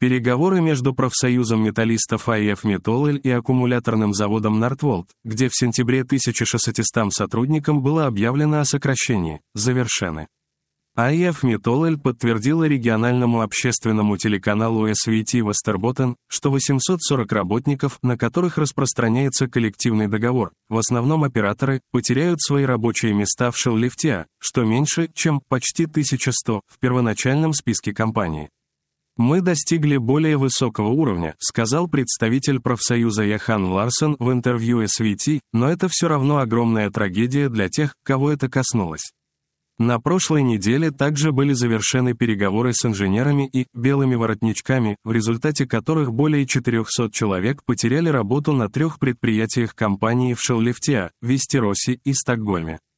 Переговоры между профсоюзом металлистов АИФ «Метолль» и аккумуляторным заводом «Нортволт», где в сентябре 1600 сотрудникам было объявлено о сокращении, завершены. АИФ «Метолль» подтвердила региональному общественному телеканалу СВТ Вестерботтен, что 840 работников, на которых распространяется коллективный договор, в основном операторы, потеряют свои рабочие места в Шеллифте, что меньше, чем почти 1100 в первоначальном списке компании. «Мы достигли более высокого уровня», — сказал представитель профсоюза Яхан Ларсен в интервью СВТ, но это все равно огромная трагедия для тех, кого это коснулось. На прошлой неделе также были завершены переговоры с инженерами и «белыми воротничками», в результате которых более 400 человек потеряли работу на 3 предприятиях компании в Шеллифте, Вестеросе и Стокгольме.